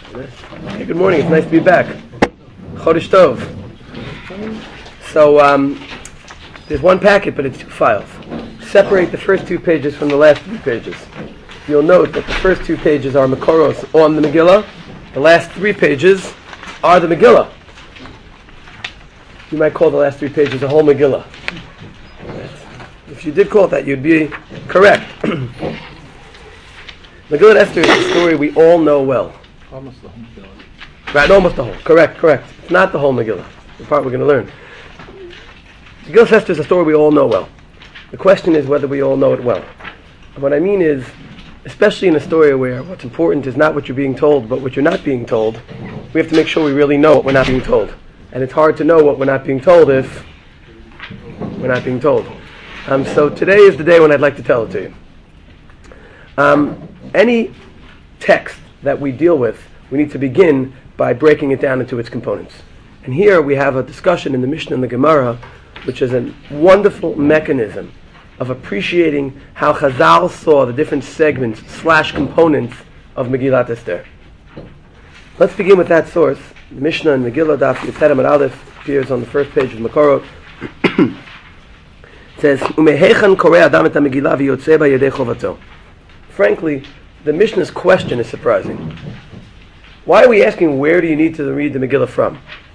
Hey, good morning. It's nice to be back. Chodesh Tov. So there's one packet, but it's two files. Separate the first two pages from the last three pages. You'll note that the first two pages are Makoros on the Megillah. The last three pages are the Megillah. You might call the last three pages a whole Megillah. If you did call it that, you'd be correct. Megillah Esther is a story we all know well. Almost the whole Megillah. Right, almost the whole. Correct. It's not the whole Megillah. The part we're going to learn. Megillah Esther is a story we all know well. The question is whether we all know it well. And what I mean is, especially in a story where what's important is not what you're being told, but what you're not being told, we have to make sure we really know what we're not being told. And it's hard to know what we're not being told if we're not being told. So today is the day when I'd like to tell it to you. Any text that we deal with, we need to begin by breaking it down into its components. And here we have a discussion in the Mishnah and the Gemara, which is a wonderful mechanism of appreciating how Chazal saw the different segments / components of Megillat Esther. Let's begin with that source. The Mishnah and Megillah Daf Yud Amud Aleph appears on the first page of Makorot. It says, "Umehechan korei adam et ha-Megillah v'yotzei b'yedei chovato." Frankly, the Mishnah's question is surprising. Why are we asking where do you need to read the Megillah from?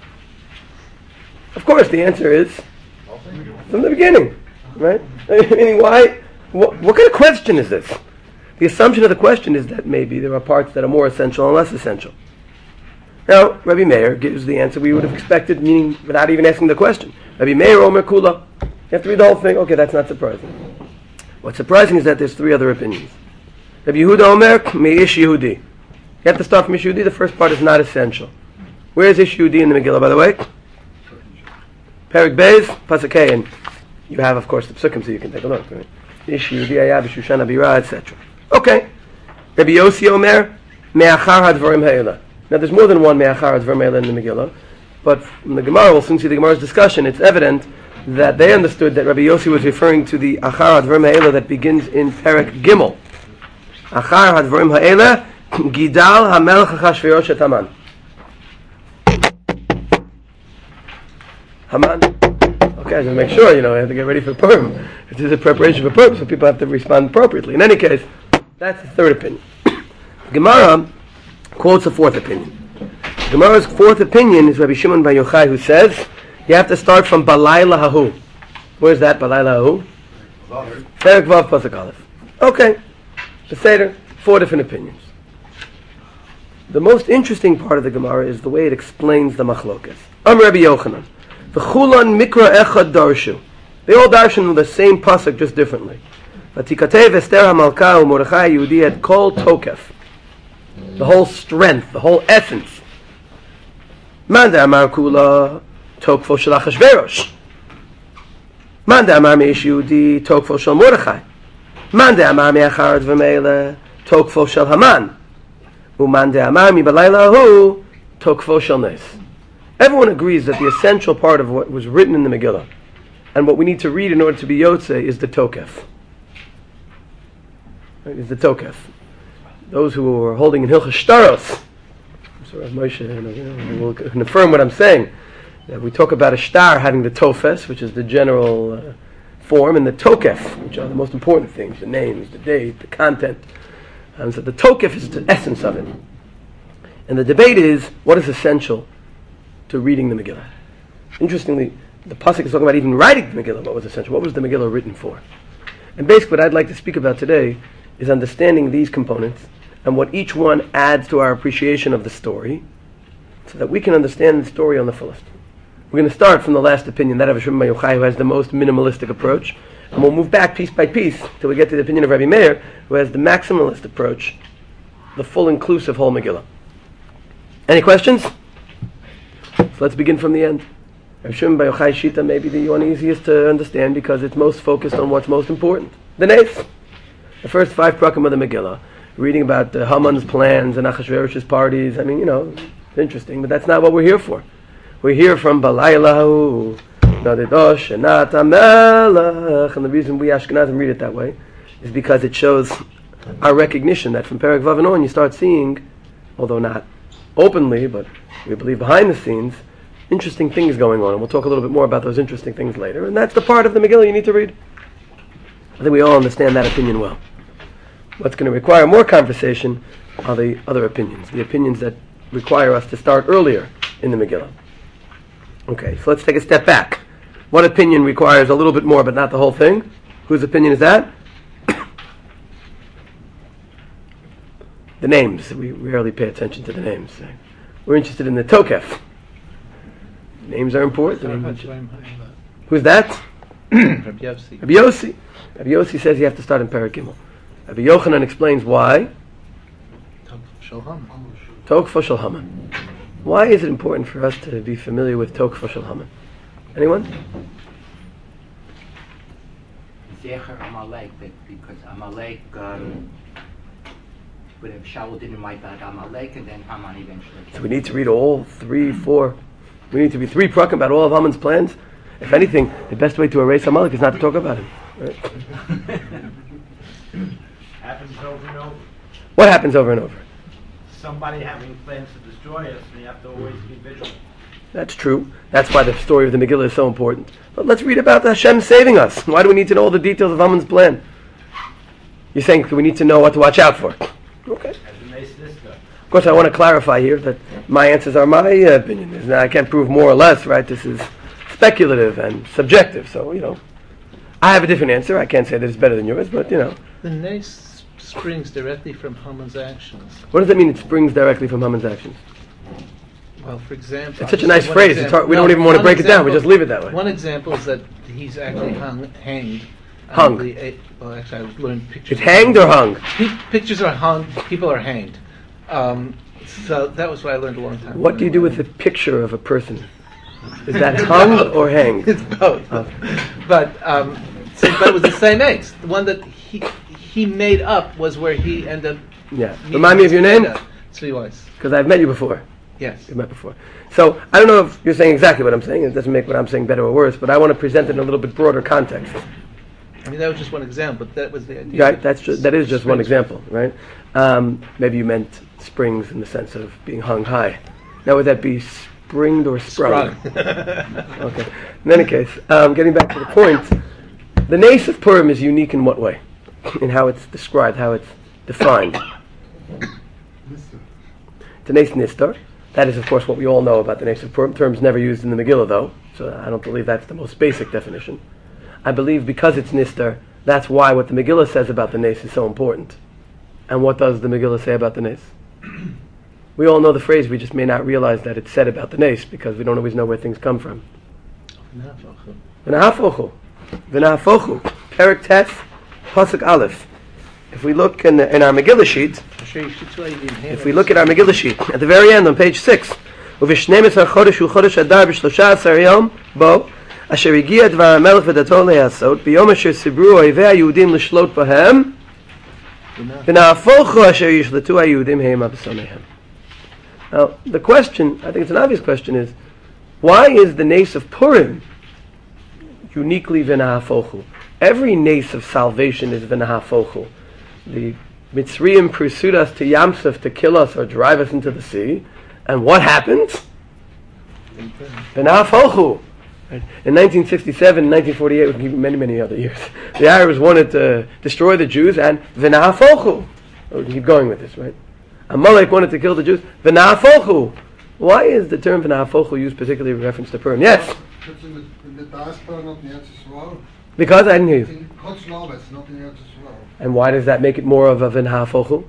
Of course, the answer is from the beginning, right? Meaning, why? What kind of question is this? The assumption of the question is that maybe there are parts that are more essential and less essential. Now, Rabbi Meir gives the answer we would have expected, meaning without even asking the question. Rabbi Meir Omer Kula. You have to read the whole thing. Okay, that's not surprising. What's surprising is that there's three other opinions. Rabbi Yehuda Omer Meish Yehudi. You have to start from Ish Yehudi. The first part is not essential. Where is Ish Yehudi in the Megillah, by the way? Perek Beis, Pasuk Hey, and you have, of course, the Psukim, so you can take a look. Right? Ish Yehudi Ayah B'Shushan Abira, etc. Okay. Rabbi Yossi Omer Me'achar HaDvarim Ha'ela. Now, there's more than one Me'achar HaDvarim Ha'ela in the Megillah, but from the Gemara, we'll soon see the Gemara's discussion, it's evident that they understood that Rabbi Yossi was referring to the Achar HaDvarim Ha'ela that begins in Perek Gimel. Achar HaDvarim Ha'ela Gidal HaMelech Achashverosh et Haman. Haman. Okay, just make sure, I have to get ready for Purim. This is a preparation for Purim, so people have to respond appropriately. In any case, that's the third opinion. Gemara quotes a fourth opinion. Gemara's fourth opinion is Rabbi Shimon Bar Yochai, who says you have to start from Balayla Hahu. Where's that, Balayla Hahu? Perek Vav Pasuk Aleph. Okay, the Seder, four different opinions. The most interesting part of the Gemara is the way it explains the Machlokas. Rabbi Yochanan. V'chulan mikra echad darshu. They all darshan the same pasuk, just differently. V'tikatev Esther HaMalka u'Mordechai Yehudi et kol tokef. The whole strength, the whole essence. Man de'amar kula tokfo shel Achashverosh. Man de'amar meish Yehudi tokfo shel Mordechai. Man de'amar me'achar v'meile tokfo shel Haman. U'man de'amar mi balayla hu tokfo shel Nes. Everyone agrees that the essential part of what was written in the Megillah and what we need to read in order to be Yotzei is the Tokef. Right, is the Tokef. Those who are holding in Hilchos Shtaros, so Moshe will confirm what I'm saying, that we talk about a shtar having the Tofes, which is the general form, and the Tokef, which are the most important things, the names, the date, the content. And so the Tokef is the essence of it. And the debate is, what is essential to reading the Megillah? Interestingly, the Pasuk is talking about even writing the Megillah. What was essential? What was the Megillah written for? And basically what I'd like to speak about today is understanding these components and what each one adds to our appreciation of the story so that we can understand the story on the fullest. We're going to start from the last opinion, that of Shimon Bar Yochai, who has the most minimalistic approach, and we'll move back piece by piece till we get to the opinion of Rabbi Meir, who has the maximalist approach, the full inclusive whole Megillah. Any questions? So let's begin from the end. Rav Shimon Bar Yochai Shita may be the one easiest to understand because it's most focused on what's most important. The Nes. The first 5 prakim of the Megillah, reading about Haman's plans and Achashverosh's parties. It's interesting, but that's not what we're here for. We're here from Balayla Nadidosh and Nat HaMelech. And the reason we Ashkenazim read it that way is because it shows our recognition that from Perek Vav on you start seeing, although not openly, but we believe behind the scenes, interesting things going on. And we'll talk a little bit more about those interesting things later. And that's the part of the Megillah you need to read. I think we all understand that opinion well. What's going to require more conversation are the other opinions, the opinions that require us to start earlier in the Megillah. Okay, so let's take a step back. What opinion requires a little bit more but not the whole thing? Whose opinion is that? The names. We rarely pay attention to the names. We're interested in the tokef. Names are important. Who's that? Rabbi Yossi. Rabbi Yossi. Rabbi Yossi says you have to start in Perek Gimel. Rabbi Yochanan explains why. Tokfa shel Haman. Why is it important for us to be familiar with Tokfa shel Haman? Anyone? Zecher Amalek, because Amalek, but Shaul didn't wipe out Amalek, and then Haman eventually came. So we need to read all 3, 4. We need to be 3 prakim about all of Haman's plans. If anything, the best way to erase Amalek is not to talk about him. Right? Happens over and over. What happens over and over? Somebody having plans to destroy us, and you have to always be vigilant. That's true. That's why the story of the Megillah is so important. But let's read about Hashem saving us. Why do we need to know all the details of Haman's plan? You're saying we need to know what to watch out for. Okay. As a nice sister. Of course, I want to clarify here that my answers are my opinion. Now, I can't prove more or less, right? This is speculative and subjective. So, I have a different answer. I can't say that it's better than yours, but, The nace springs directly from Haman's actions. What does that mean it springs directly from Haman's actions? Well, for example... It's such a nice phrase. It's hard. We don't even want to break it down. We just leave it that way. One example is that he's actually hanged. Hung. Well, actually, I learned pictures. It's hanged or hung? Pictures are hung. People are hanged. So that was what I learned a long time ago. What do you do with the picture of a person? Is that hung or hanged? It's both. Oh. But it was the same ace. The one that he made up was where he ended up... Yeah. Remind me of your name? Tzvi Weiss. Because I've met you before. Yes. We've met before. So, I don't know if you're saying exactly what I'm saying. It doesn't make what I'm saying better or worse, but I want to present it in a little bit broader context. I mean, that was just one example, but that was the idea. Right, that is just one example, right? Maybe you meant springs in the sense of being hung high. Now, would that be springed or sprung? Okay. In any case, getting back to the point, the nace of Purim is unique in what way? In how it's described, how it's defined. The nace nistar. That is, of course, what we all know about the nace of Purim. Terms never used in the Megillah, though, so I don't believe that's the most basic definition. I believe because it's nistar, that's why what the Megillah says about the nace is so important. And what does the Megillah say about the nace? We all know the phrase, we just may not realize that it's said about the nace because we don't always know where things come from. V'nahafochu. V'nahafochu. Perek Tes, Pasuk Aleph. If we look in our Megillah sheet, if we look at our Megillah sheet, at the very end on page 6, Uv'shneim-esar chodesh hu chodesh adar b'shlosha-asar yom bo asher higia dvar hamelech v'dato le'asot b'yom asher sibru oivei haYehudim l'shlot bahem v'na'afochu asher yishletu haYehudim heima b'sonehem. Now, the question, I think it's an obvious question, is why is the nace of Purim uniquely v'na'afochu? Every nace of salvation is v'na'afochu. The Mitzrayim pursued us to Yamsuf to kill us or drive us into the sea. And what happened? V'na'afochu. In 1967 and 1948, many other years, the Arabs wanted to destroy the Jews, and v'na'afochu. We can keep going with this, right? Amalek wanted to kill the Jews. V'na'afochu. Why is the term v'na'afochu used particularly in reference to Purim? Yes? Because I didn't hear you. And why does that make it more of a v'na'afochu?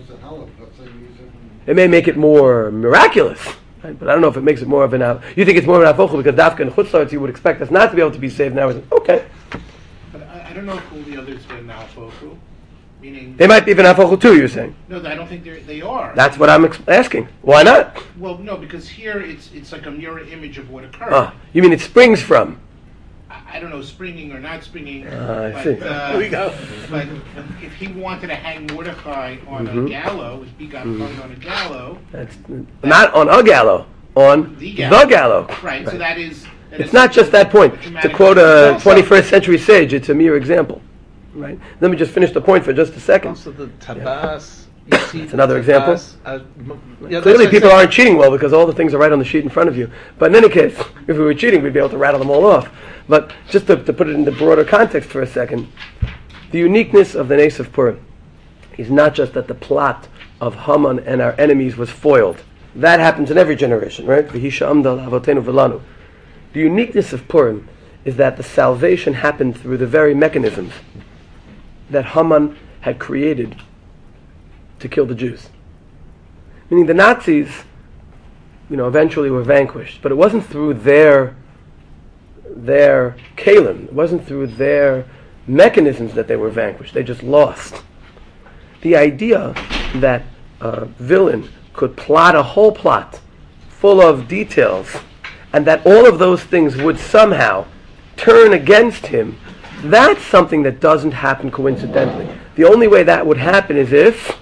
It may make it more miraculous, right? But I don't know if it makes it more of an. You think it's more of an afochu because dafka and chutzlaritz you would expect us not to be able to be saved now. Okay. But I don't know if all the others are v'na'afochu, meaning they might be v'na'afochu too. You're saying? No, I don't think they are. That's what I'm asking. Why not? Well, no, because here it's like a mirror image of what occurred. You mean it springs from? I don't know, springing or not springing. I see. Here we go. But if he wanted to hang Mordechai on a gallows, if he got hung on a gallows. That's not on a gallows, on the gallows. Right, so that is... It's not just that point. To quote a 21st century sage, it's a mere example. Right? Let me just finish the point for just a second. Also the tabas It's another example. Yeah, Clearly, that's people what I aren't cheating well because all the things are right on the sheet in front of you. But in any case, if we were cheating, we'd be able to rattle them all off. But just to put it in the broader context for a second, the uniqueness of the Nes of Purim is not just that the plot of Haman and our enemies was foiled. That happens in every generation, right? V'hisha amda l'avotenu v'lanu. The uniqueness of Purim is that the salvation happened through the very mechanisms that Haman had created to kill the Jews. Meaning the Nazis, eventually were vanquished, but it wasn't through their kalim, it wasn't through their mechanisms that they were vanquished. They just lost. The idea that a villain could plot a whole plot full of details and that all of those things would somehow turn against him, that's something that doesn't happen coincidentally. The only way that would happen is if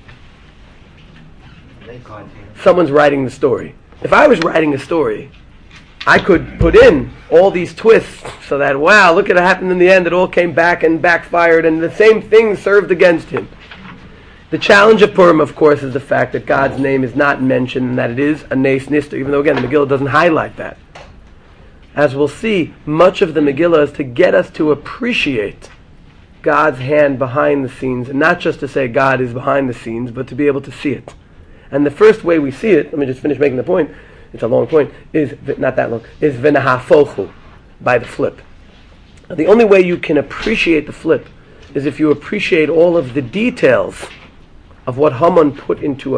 someone's writing the story. If I was writing a story, I could put in all these twists so that, wow, look at what happened in the end. It all came back and backfired and the same thing served against him. The challenge of Purim, of course, is the fact that God's name is not mentioned and that it is a Nes Nister, even though, again, the Megillah doesn't highlight that. As we'll see, much of the Megillah is to get us to appreciate God's hand behind the scenes, and not just to say God is behind the scenes, but to be able to see it. And the first way we see it, let me just finish making the point, it's a long point, is, not that long, is v'nahafochu, by the flip. Now, the only way you can appreciate the flip is if you appreciate all of the details of what Haman put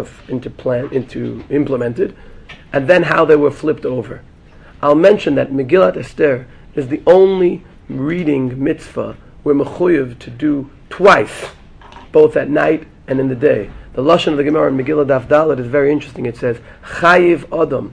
implemented, and then how they were flipped over. I'll mention that Megillat Esther is the only reading mitzvah we're mechuyev to do twice, both at night and in the day. The lashon of the Gemara in Megillah Daf Dalet is very interesting. It says, Chayiv Adam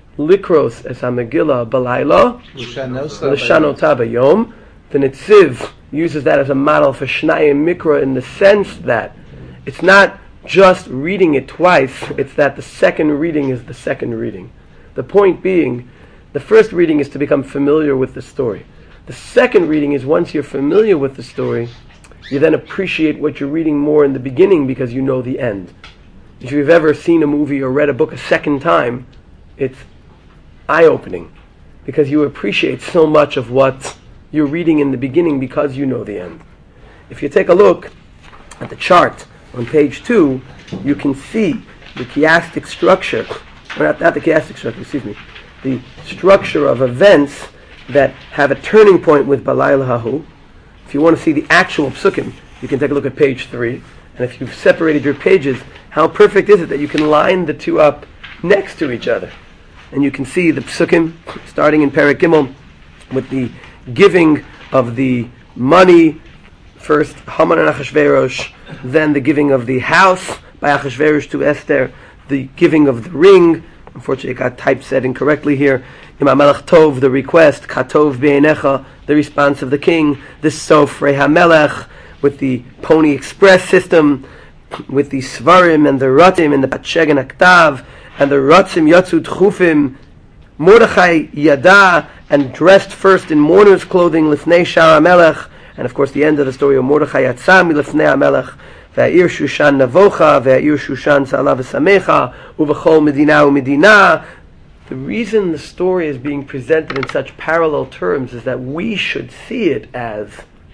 likros es ha-Megillah balayla l'shanota bayom. The Netziv uses that as a model for Shnayim Mikra in the sense that it's not just reading it twice, it's that the second reading is the second reading. The point being, the first reading is to become familiar with the story. The second reading is once you're familiar with the story, you then appreciate what you're reading more in the beginning because you know the end. If you've ever seen a movie or read a book a second time, it's eye-opening because you appreciate so much of what you're reading in the beginning because you know the end. If you take a look at the chart on page 2, you can see the chiastic structure, or not the chiastic structure, the structure of events that have a turning point with Balayla Hahu. If you want to see the actual psukim, you can take a look at page 3. And if you've separated your pages, how perfect is it that you can line the two up next to each other? And you can see the psukim starting in Perek Gimel with the giving of the money, first Haman and Achashverosh, then the giving of the house by Achashverosh to Esther, the giving of the ring. Unfortunately, it got typeset incorrectly here. Imam Melech Tov, the request, Katov Be'enecha, the response of the king, the Sofrei HaMelech, with the Pony Express system, with the Svarim and the Ratim and the Patsheg and Aktav, and the Ratzim Yatzut Chufim, Mordechai Yada, and dressed first in mourner's clothing, Lifnei Shar HaMelech, and of course the end of the story of Mordechai Yatzam Lifnei HaMelech, Ve'ir Shushan Navocha, Ve'ir Shushan Sa'ala V'Samecha, Uv'chol Medina U'Medina. The reason the story is being presented in such parallel terms is that we should see it as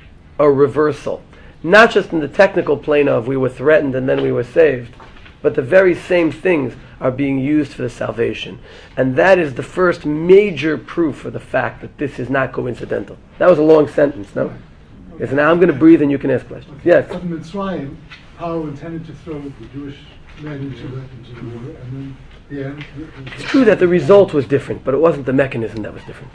a reversal. Not just in the technical plane of we were threatened and then we were saved, but the very same things are being used for the salvation. And that is the first major proof for the fact that this is not coincidental. That was a long sentence, no? Yes, now I'm going to breathe and you can ask questions. Yes? But in Mitzrayim, Paro intended to throw the Jewish men into the water, and then the end. It's true that the result was different, but it wasn't the mechanism that was different.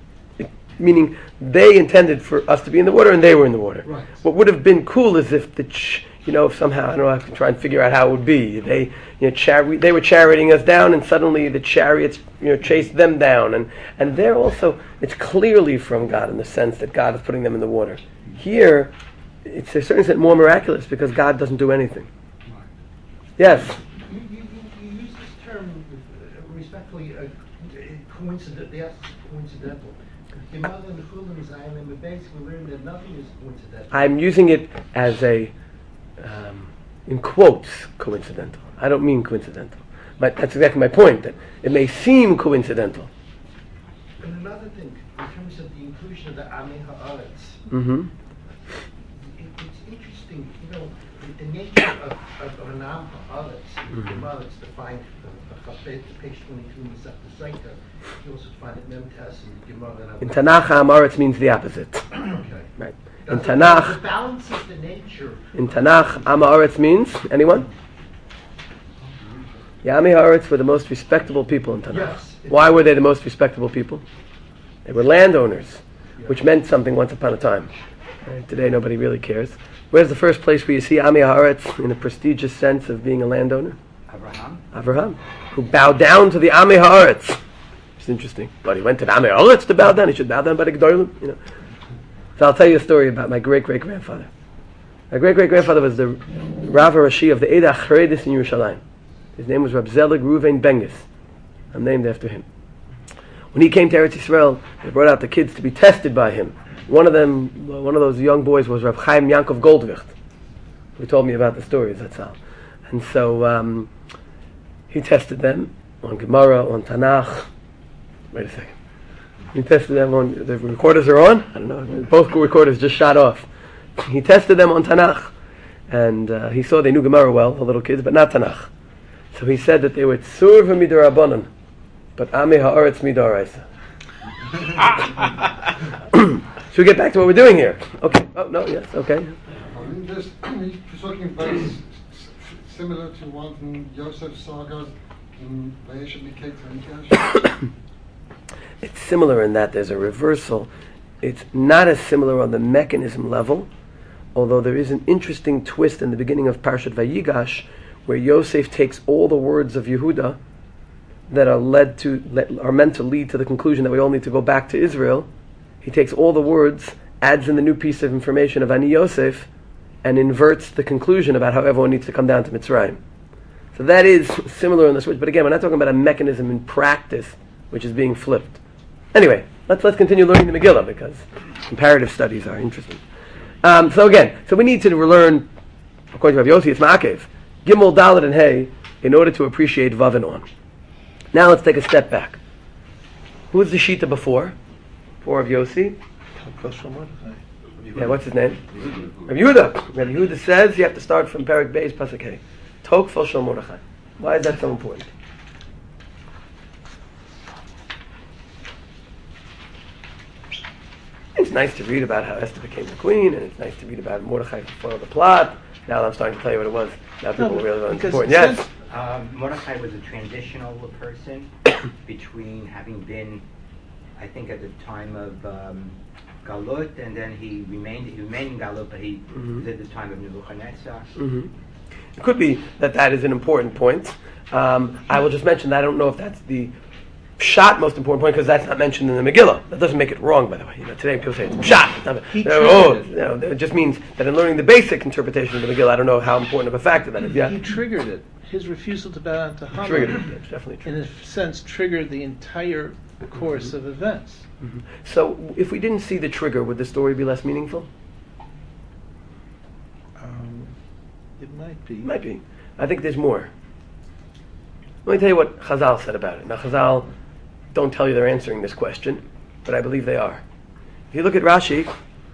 Meaning, they intended for us to be in the water and they were in the water. Right. What would have been cool is if if somehow, I don't know, I have to try and figure out how it would be. They were charioting us down, and suddenly the chariots, chased them down, and they're also, it's clearly from God in the sense that God is putting them in the water. Here, it's to a certain extent more miraculous because God doesn't do anything. Right. Yes. You use this term respectfully, coincidental. Gemara and Chulin Zion, and we basically learned that nothing is coincidental. I'm using it as in quotes, coincidental. I don't mean coincidental. But that's exactly my point, that it may seem coincidental. And another thing, in terms of the inclusion of the Amei Haaretz, Mm-hmm. it's interesting, the nature of an Am Haaretz, the mother, it's defined, page 22 in the Sefta Saita, you also find it Memtes and the Gemara. In Tanakh, Ha'aretz means the opposite. Okay. Right. In Tanakh, The balance is the nature. in Tanakh, Ha'aretz means, anyone? The Amei Haaretz were the most respectable people in Tanakh. Yes. Why were they the most respectable people? They were landowners, which meant something once upon a time. Today nobody really cares. Where's the first place where you see Amei Haaretz in a prestigious sense of being a landowner? Abraham. Avraham, who bowed down to the Amei Haaretz. It's interesting. But he went to the Amei Haaretz to bow down. He should bow down by the Gedolim, So I'll tell you a story about my great-great-grandfather. My great-great-grandfather was the Rav Rashi of the Eidah Charedis in Yerushalayim. His name was Rab Zelig Ruvain Bengis. I'm named after him. When he came to Eretz Yisrael, they brought out the kids to be tested by him. One of those young boys was Rab Chaim Yankov Goldwicht, who told me about the stories, that's all. And so he tested them on Gemara, on Tanakh. Wait a second. He tested them on, the recorders are on? I don't know, both recorders just shot off. He tested them on Tanakh. And he saw they knew Gemara well, the little kids, but not Tanakh. So he said that they were Tzurva Midarabanan, but Amei Haaretz Midaraisa. Should we get back to what we're doing here? Okay. Oh, no, yes, okay. He's talking very similar to one from Yosef's sagas in Vayeshev Miketz and Nikesh. It's similar in that there's a reversal. It's not as similar on the mechanism level, although there is an interesting twist in the beginning of Parshat Vayigash, where Yosef takes all the words of Yehuda that are meant to lead to the conclusion that we all need to go back to Israel. He takes all the words, adds in the new piece of information of Ani Yosef, and inverts the conclusion about how everyone needs to come down to Mitzrayim. So that is similar in the switch, but again, we're not talking about a mechanism in practice which is being flipped. Anyway, let's continue learning the Megillah, because comparative studies are interesting. So we need to learn, according to Rav Yossi, it's Ma'akev, Gimel, Dalet, and Hey, in order to appreciate Vav and On. Now let's take a step back. Who was the Shita before? Before Rav Yossi? Yeah, what's his name? Rav Yehuda. Rav Yehuda says you have to start from Perek Beis Pasuk Hey. Tokfel Shel Mordechai. Why is that so important? It's nice to read about how Esther became the queen, and it's nice to read about Mordechai foiled the plot. Now that I'm starting to tell you what it was, now people will realize it's important. Yes? Mordechai was a transitional person between having been, I think, at the time of Galut, and then he remained in Galut, but he was at the time of Nebuchadnezzar. Mm-hmm. It could be that is an important point. I will just mention that I don't know if that's the most important point, because that's not mentioned in the Megillah. That doesn't make it wrong, by the way. Today people say it's pshat. It just means that in learning the basic interpretation of the Megillah, I don't know how important of a factor that is. Yeah. He triggered it. His refusal to bow down to Haman, Triggered it. Yes, definitely true. in a sense, triggered the entire course of events. Mm-hmm. So, if we didn't see the trigger, would the story be less meaningful? It might be. It might be. I think there's more. Let me tell you what Chazal said about it. Now, Chazal don't tell you they're answering this question, but I believe they are. If you look at Rashi,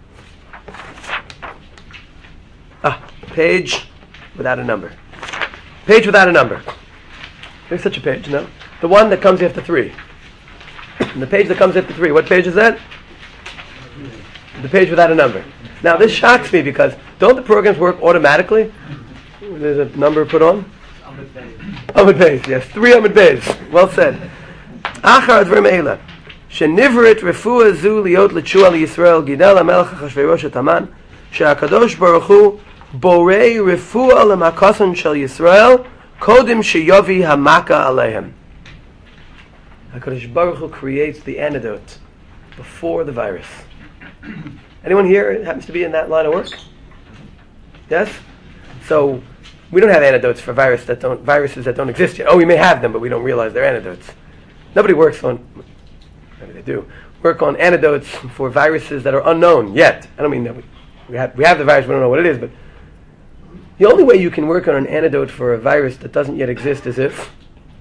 page without a number. Page without a number. There's such a page, no? The one that comes after 3. And the page that comes after 3, what page is that? The page without a number. Now, this shocks me, because don't the programs work automatically? There's a number put on? Amud Beis, yes. 3 Amud Beis. Well said. Achar advarim eila, shenivrit refuah zu liot l'tshua liyisrael gidel hamelech Achashverosh et Haman, she'akadosh baruch hu borei refuah l'makason shel Yisrael kodim sheyovi hamaka aleihem. HaKadosh Baruch Hu creates the antidote before the virus. Anyone here happens to be in that line of work? Yes? So, we don't have antidotes for viruses that don't exist yet. Oh, we may have them, but we don't realize they're antidotes. Nobody works on, maybe they do, work on antidotes for viruses that are unknown yet. I don't mean that we have the virus, we don't know what it is, but The only way you can work on an antidote for a virus that doesn't yet exist is if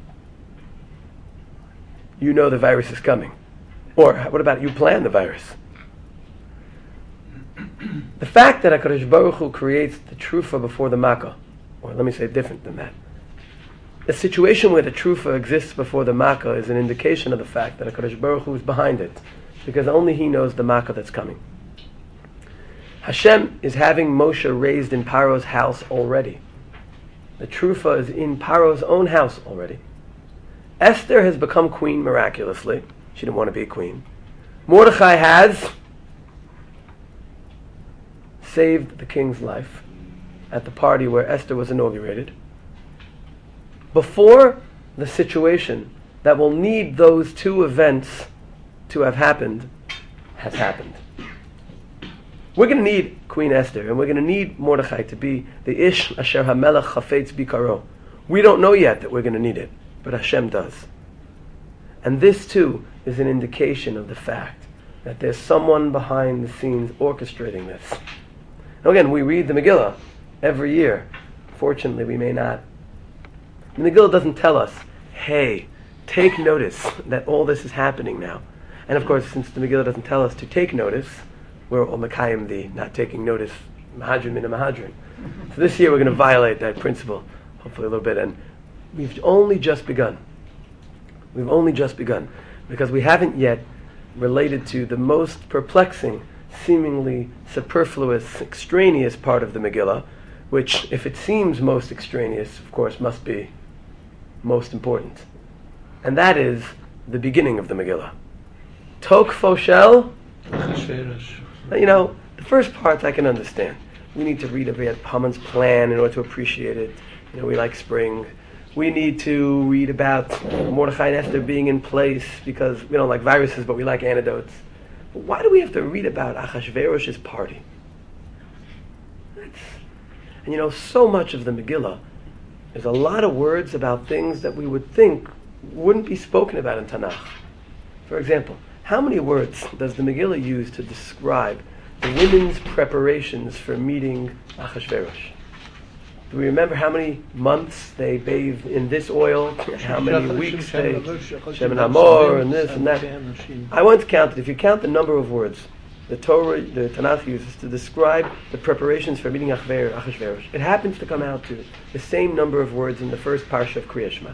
you know the virus is coming. Or what about you plan the virus? The fact that HaKadosh Baruch Hu creates the trufa before the makkah, or let me say different than that. The situation where the trufa exists before the makkah is an indication of the fact that HaKadosh Baruch Hu is behind it, because only He knows the makkah that's coming. Hashem is having Moshe raised in Paro's house already. The trufa is in Paro's own house already. Esther has become queen miraculously. She didn't want to be a queen. Mordechai has saved the king's life at the party where Esther was inaugurated. Before the situation that will need those two events to have happened has happened. We're going to need Queen Esther, and we're going to need Mordechai to be the Ish Asher HaMelech Chafetz Bikaro. We don't know yet that we're going to need it, but Hashem does. And this too is an indication of the fact that there's someone behind the scenes orchestrating this. Now again, we read the Megillah every year. Fortunately, we may not. The Megillah doesn't tell us, hey, take notice that all this is happening now. And of course, since the Megillah doesn't tell us to take notice, we're all Mekayim the not taking notice, Mahadrin min Mahadrin. So this year we're going to violate that principle, hopefully a little bit. And we've only just begun. We've only just begun. Because we haven't yet related to the most perplexing, seemingly superfluous, extraneous part of the Megillah, which, if it seems most extraneous, of course, must be most important. And that is the beginning of the Megillah. Tok Foshel. You know, the first part I can understand. We need to read about Haman's plan in order to appreciate it. You know, we like spring. We need to read about Mordechai and Esther being in place because we don't like viruses, but we like antidotes. But why do we have to read about Achashverosh's party? And you know, so much of the Megillah, there's a lot of words about things that we would think wouldn't be spoken about in Tanakh. For example, how many words does the Megillah use to describe the women's preparations for meeting Achashverosh? Do we remember how many months they bathed in this oil, and how many weeks they Shem and Hamor and this and that? I once counted, if you count the number of words the Torah, the Tanakh uses to describe the preparations for meeting Achashverosh, it happens to come out to the same number of words in the first parsha of Kriyat Shema.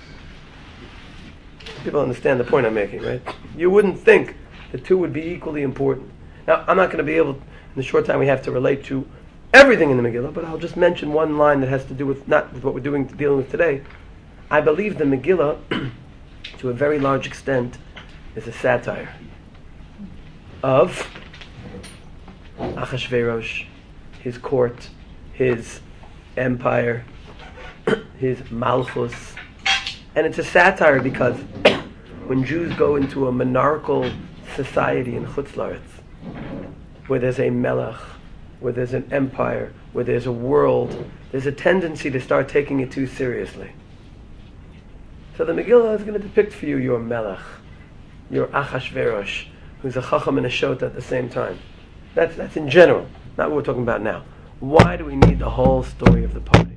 People understand the point I'm making, right? You wouldn't think the two would be equally important. Now, I'm not going to be able, in the short time we have to relate to everything in the Megillah, but I'll just mention one line that has to do with, not with what we're dealing with today. I believe the Megillah, to a very large extent, is a satire of Achashverosh, his court, his empire, his malchus. And it's a satire because when Jews go into a monarchical society in Chutz La'aretz, where there's a melech, where there's an empire, where there's a world, there's a tendency to start taking it too seriously. So the Megillah is going to depict for you your melech, your Achashverosh, who's a chacham and a shota at the same time. That's in general, not what we're talking about now. Why do we need the whole story of the party?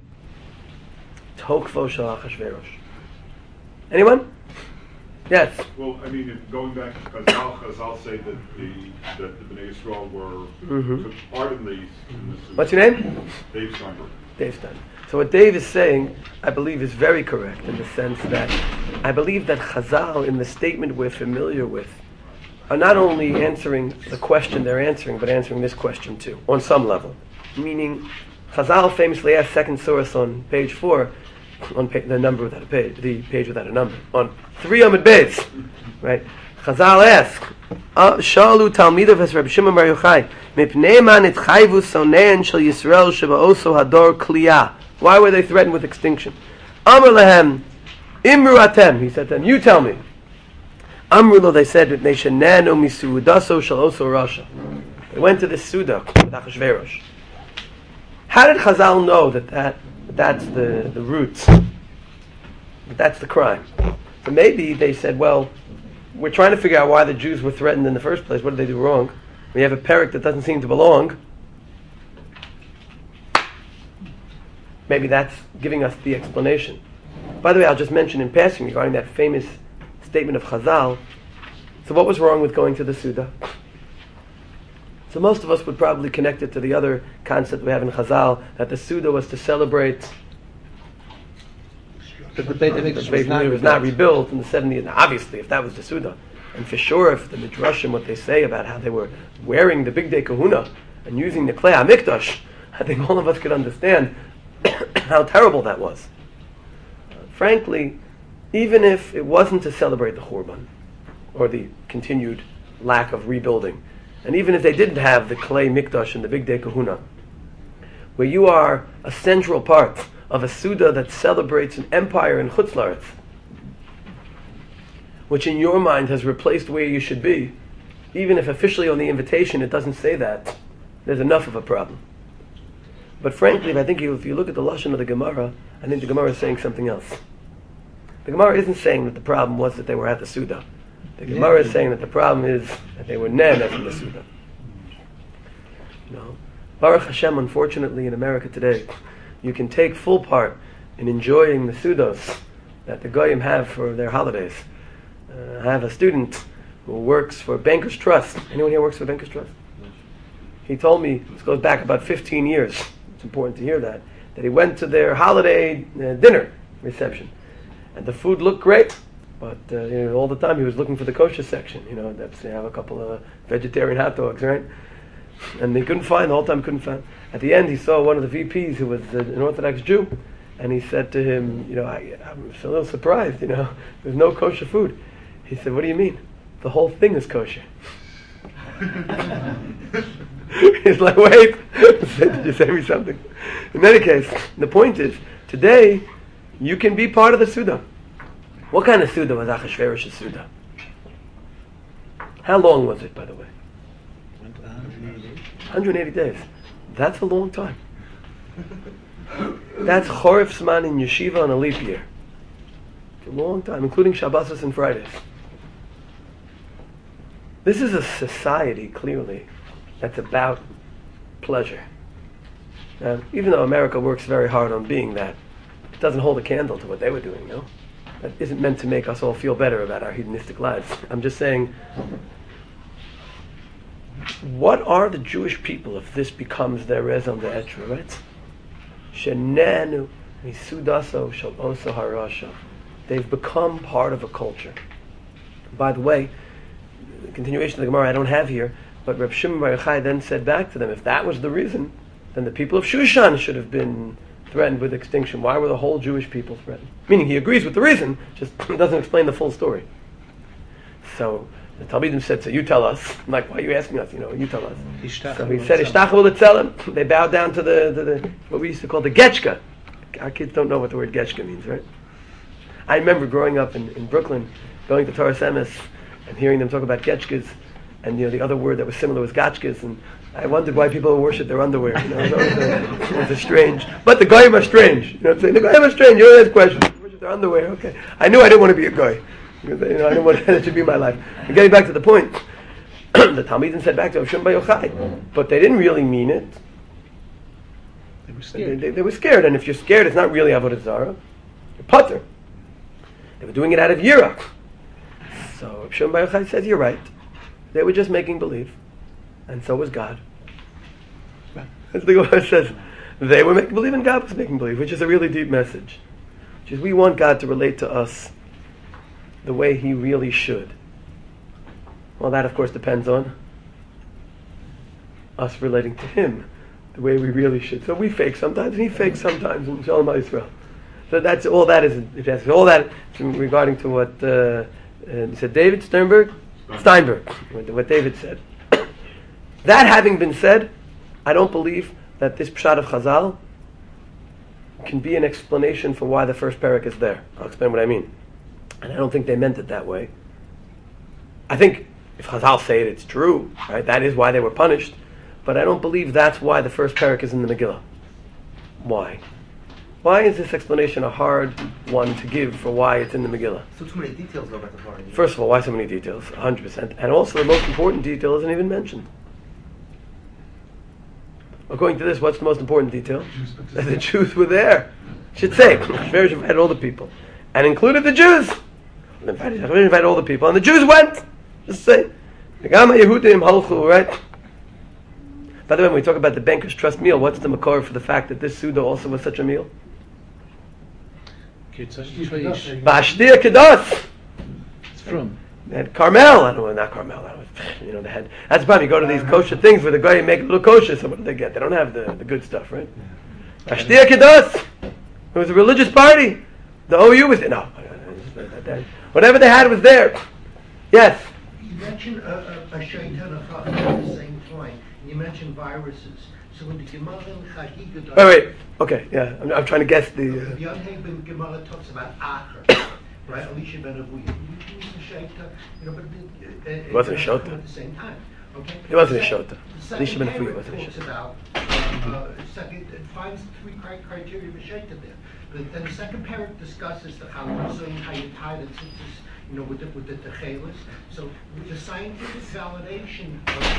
Tokfo shel Achashverosh. Anyone? Yes. Well, I mean, going back to Chazal say that the Bnei Yisrael took part in these. What's your name? Dave Steinberg. Dave Steinberg. So what Dave is saying, I believe, is very correct in the sense that I believe that Chazal, in the statement we're familiar with, are not only answering the question they're answering, but answering this question too, on some level. Meaning, Chazal famously asked second source on page 4, on the number without a page, the page without a number, on 3 Amud Beis, right? Chazal asked, "Shalu Talmidav es Reb Shimon Bar Yochai, mipnei ma nitchayvu sonein shel Yisrael sheba'oso hador kliya." Why were they threatened with extinction? Amar lehem, imru atem. He said to them, "You tell me." Amru lo, they said, "Mipnei shenenu misuudaso shel oso rasha." They went to the Suda with Achashverosh. How did Chazal know that's the roots? That's the crime. So maybe they said, well, we're trying to figure out why the Jews were threatened in the first place. What did they do wrong? We have a perek that doesn't seem to belong. Maybe that's giving us the explanation. By the way, I'll just mention in passing regarding that famous statement of Chazal. So what was wrong with going to the Suda? So most of us would probably connect it to the other concept we have in Chazal, that the Suda was to celebrate But the Beit HaMikdash was not rebuilt in the 70s. Now, obviously, if that was the Suda, and for sure, if the Midrashim, what they say about how they were wearing the Big Day Kahuna and using the Klei HaMikdash, I think all of us could understand how terrible that was. Frankly, even if it wasn't to celebrate the Churban, or the continued lack of rebuilding, and even if they didn't have the Klei Mikdash and the Big Day Kahuna, where you are a central part of a Suda that celebrates an empire in Chutz La'aretz, which in your mind has replaced where you should be, even if officially on the invitation it doesn't say that, there's enough of a problem. But frankly, I think if you look at the Lashon of the Gemara, I think the Gemara is saying something else. The Gemara isn't saying that the problem was that they were at the Suda. The Gemara is saying that the problem is that they were ne'emet in the Suda. Baruch Hashem, unfortunately, in America today, you can take full part in enjoying the Sudos that the Goyim have for their holidays. I have a student who works for Bankers Trust. Anyone here works for Bankers Trust? He told me, this goes back about 15 years, it's important to hear that he went to their holiday dinner reception. And the food looked great, but all the time he was looking for the kosher section. They have a couple of vegetarian hot dogs, right? And they couldn't find, the whole time couldn't find. At the end, he saw one of the VPs who was an Orthodox Jew, and he said to him, I'm a little surprised, there's no kosher food. He said, what do you mean? The whole thing is kosher. He's like, wait, did you say me something? In any case, the point is, today, you can be part of the Suda. What kind of Suda was Achashverosh's Suda? How long was it, by the way? 180 days. That's a long time. That's Chorif Zman in Yeshiva on a leap year. It's a long time, including Shabbosos and Fridays. This is a society, clearly, that's about pleasure. Now, even though America works very hard on being that, it doesn't hold a candle to what they were doing, no? That isn't meant to make us all feel better about our hedonistic lives. I'm just saying, what are the Jewish people if this becomes their raison d'etre, right? Shenenu misudaso shel oso harasha. They've become part of a culture. By the way, the continuation of the Gemara I don't have here, but Reb Shimon Bar Yochai then said back to them, if that was the reason, then the people of Shushan should have been threatened with extinction. Why were the whole Jewish people threatened? Meaning he agrees with the reason, just doesn't explain the full story. So the Talmidim said, so you tell us. I'm like, why are you asking us? You tell us. So he said, Ishtachavu l'tzelem. They bowed down to the what we used to call the getchka. Our kids don't know what the word getchka means, right? I remember growing up in Brooklyn, going to Torah Semes, and hearing them talk about getchkas, and the other word that was similar was gachkas, and I wondered why people worship their underwear. It was a strange. But the goyim are strange. You know what I'm saying? The goyim are strange. You always ask questions. They worship their underwear. Okay. I knew I didn't want to be a goy. Because, I didn't want that should be my life. And getting back to the point, the Talmidim said back to Rav Shimon Bar Yochai, but they didn't really mean it. They were scared. They were scared, and if you're scared, it's not really avodah zarah. You're putter. They were doing it out of yira. So Rav Shimon Bar Yochai says, you're right. They were just making believe, and so was God. As the Gemara says, they were making believe, and God was making believe, which is a really deep message. Which is, we want God to relate to us the way He really should. Well, that of course depends on us relating to Him the way we really should. So we fake sometimes, and He fakes sometimes in Shalom Yisrael. So that's all that is. All that regarding to what he said, David Steinberg, what David said. That having been said, I don't believe that this pshat of Chazal can be an explanation for why the first parak is there. I'll explain what I mean. And I don't think they meant it that way. I think if Chazal say it, it's true, right? That is why they were punished. But I don't believe that's why the first parak is in the Megillah. Why? Why is this explanation a hard one to give for why it's in the Megillah? So too many details about the party. First of all, why so many details? 100%. And also the most important detail isn't even mentioned. According to this, what's the most important detail? That the Jews were there. Should say, Achashverosh invited all the people, and included the Jews. Achashverosh invited all the people, and the Jews went. Just say, Gama Yehudim halchu, right? By the way, when we talk about the banker's trust meal, what's the makor for the fact that this Suda also was such a meal? Bashtir Kedos. It's from. They had Carmel. I don't know, not Carmel. They had. That's the problem. You go to these kosher things where the guy make a little kosher. So what do they get? They don't have the good stuff, right? Bashtir Kedos. It was a religious party. The OU was there. No, whatever they had was there. Yes. You mentioned a shaitan at the same time. You mentioned viruses. So when the Gemara in Chagiga... Wait. Okay, yeah. I'm trying to guess the... The Yonhei Gemara talks about Acher, right? Elisha ben Avuya. He was a shaitan, but... It wasn't a shota. At the same time, okay? It wasn't a shota. The Elisha ben second Avuya wasn't a talks shota. about... it finds three criteria of a shaitan there. But then the second parak discusses the halachos and how you tie the tzitzis, with the techelis. So with the scientific validation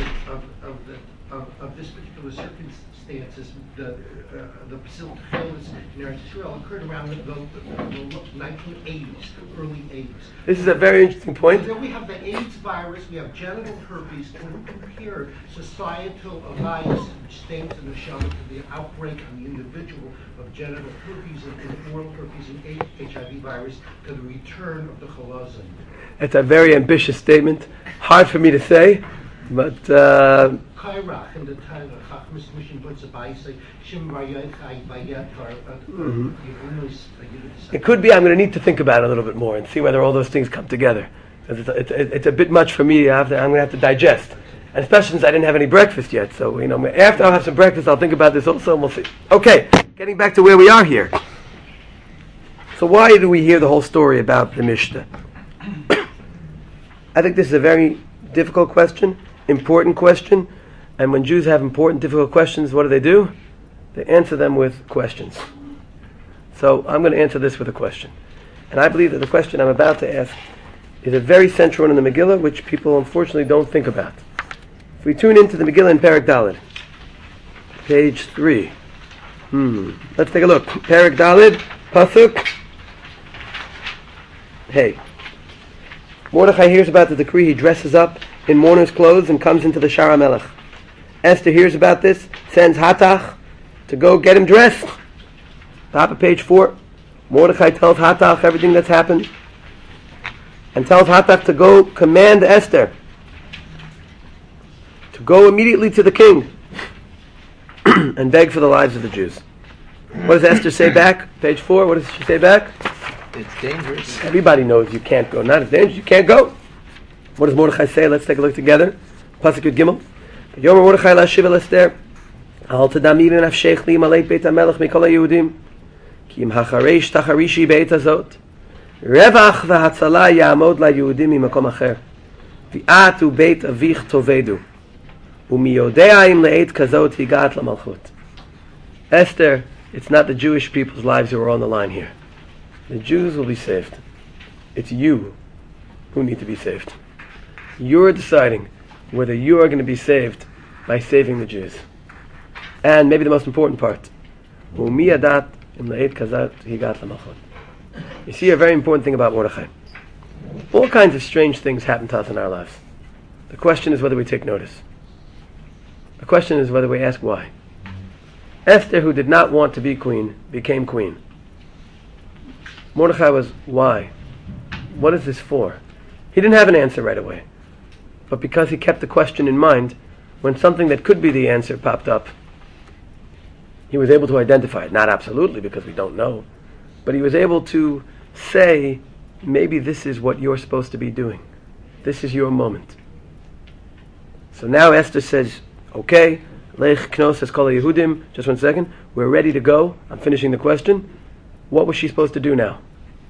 of this particular circumstances, the Basil techelis in Eretz Israel occurred around the 1980s, early 80s. This is a very interesting point. So then we have the AIDS virus, we have genital herpes, and we compare societal bias, which stains in the shell, to the outbreak on the individual of genital herpes and oral herpes and HIV virus to the return of the cholazin. It's a very ambitious statement. Hard for me to say, but... Kairach in the Torah, Chachmas Mission Bunsa Baisai, Shim Vayochai Vayatar. It could be. I'm going to need to think about it a little bit more and see whether all those things come together. It's a bit much for me. I'm going to have to digest, and especially since I didn't have any breakfast yet. So after I'll have some breakfast, I'll think about this also, and we'll see. Okay, getting back to where we are here. So why do we hear the whole story about the Mishnah? I think this is a very difficult question, important question, and when Jews have important, difficult questions, what do? They answer them with questions. So I'm going to answer this with a question. And I believe that the question I'm about to ask is a very central one in the Megillah, which people unfortunately don't think about. If we tune into the Megillah in Perek Daled, page 3. Let's take a look. Perek Daled, Pasuk. Hey. Mordechai hears about the decree. He dresses up in mourner's clothes and comes into the Shar HaMelech. Esther hears about this, sends Hatach to go get him dressed. Top of page 4. Mordechai tells Hatach everything that's happened and tells Hatach to go command Esther to go immediately to the king and beg for the lives of the Jews. What does Esther say back? Page 4, what does she say back? It's dangerous. Everybody knows you can't go. Not as dangerous, you can't go. What does Mordechai say? Let's take a look together. Pasuk Yud Gimel. Yomer Mordechai lashiv el Esther. Al tadami b'nafshech li maleit beit HaMelech mikol HaYehudim. Ki im hachareish tacharishi beit hazot. Revach v'hatzala ya'amod LaYehudim mimakom acher. V'atu beit avich tovedu. U'miyodea im le'et kazot higat lamalchut. Esther, it's not the Jewish people's lives who are on the line here. The Jews will be saved. It's you who need to be saved. You're deciding whether you are going to be saved by saving the Jews. And maybe the most important part, you see a very important thing about Mordechai. All kinds of strange things happen to us in our lives. The question is whether we take notice. The question is whether we ask why. Esther, who did not want to be queen, became queen. Mordechai was, why? What is this for? He didn't have an answer right away. But because he kept the question in mind, when something that could be the answer popped up, he was able to identify it. Not absolutely, because we don't know. But he was able to say, maybe this is what you're supposed to be doing. This is your moment. So now Esther says, okay, Lech Knos es kol Yehudim, just 1 second, we're ready to go. I'm finishing the question. What was she supposed to do now?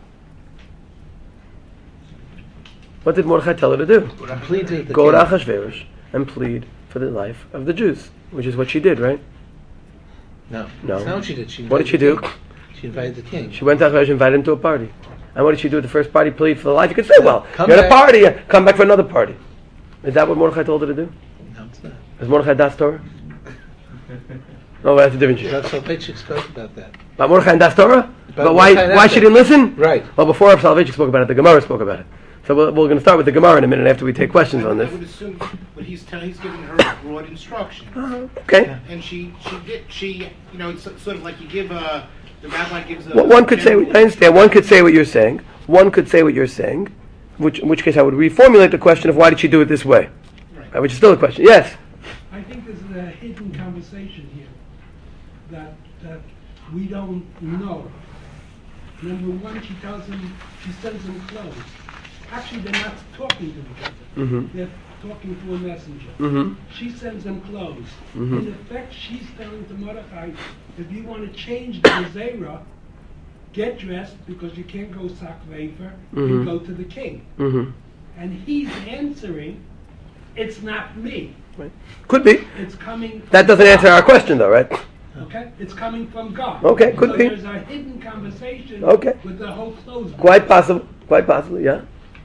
What did Mordechai tell her to do? Go to Achashverosh and plead for the life of the Jews, which is what she did, right? No. No. That's not what she did. What did she do? She invited the king. She went to Achashverosh and invited him to a party. And what did she do at the first party? Plead for the life. You could say, well, Come you're at a back. party, come back for another party. Is that what Mordechai told her to do? No, it's not. Is Mordechai das Torah? Oh, that's a different Jew. Rav Soloveitchik spoke about that. About Mordechai and Das Torah? But Mordechai and why she Esther. didn't listen? Right. Well, before Rav Soloveitchik spoke about it, the Gemara spoke about it. So we're going to start with the Gemara in a minute after we take questions on I this. would assume, but he's giving her broad instructions. Okay. And she, you know, it's sort of like you give the rabbi gives a... Well, one could say, general- I understand, one could say what you're saying. One could say what you're saying, in which case I would reformulate the question of why did she do it this way? Right. Which is still a question. Yes? I think there's a hidden conversation here that we don't know. Number one, she sends them clothes. Actually, they're not talking to each other. Mm-hmm. They're talking to a messenger. Mm-hmm. She sends them clothes. Mhm. In effect, she's telling to Mordechai, if you want to change the Gezerah, get dressed because you can't go sak veifer Mhm. and go to the king. Mm-hmm. And he's answering, it's not me. Could be. It's coming from That doesn't answer God." our question, though, right? Okay? It's coming from God. Okay, could So be. there's a hidden conversation Okay. with the whole clothes. Quite possible. Quite possible, yeah.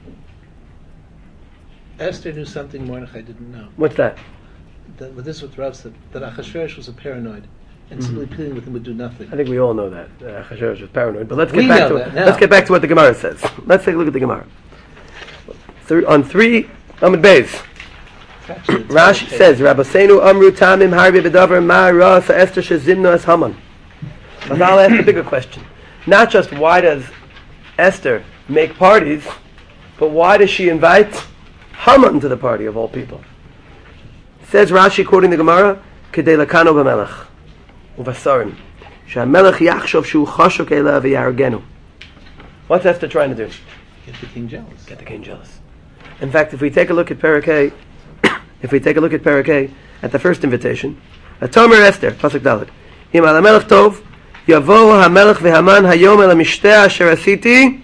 Esther knew something Mordechai didn't know. What's that? That, but this is what Rav said, that Achashverosh was a paranoid, and simply pleading with him would do nothing. I think we all know that. Achashverosh was paranoid. But let's We get back know to that now. let's get back to what the Gemara says. Let's take a look at the Gemara. On 3 Amud Beis, Actually, it's Rashi okay. says, Rabbeinu Amru Tamim Harbi Bedavar Ma Rasa Esther Shezimna Es Haman. But I'll ask a bigger question. Not just why does Esther make parties, but why does she invite Haman to the party of all people? Says Rashi, quoting the Gemara, Kedei Lakano B'Melech Uvasarim Sha'Melech Yachshov Shu Chashok Ela V'Yargenu. What's Esther trying to do? Get the king jealous. Get the king jealous. In fact, if we take a look at Parakeh, at the first invitation, Atomer Esther, Pasuk Dalet, Im al HaMelech Tov, Yavo HaMelech v'Haman Hayom el HaMishteh Asher Asiti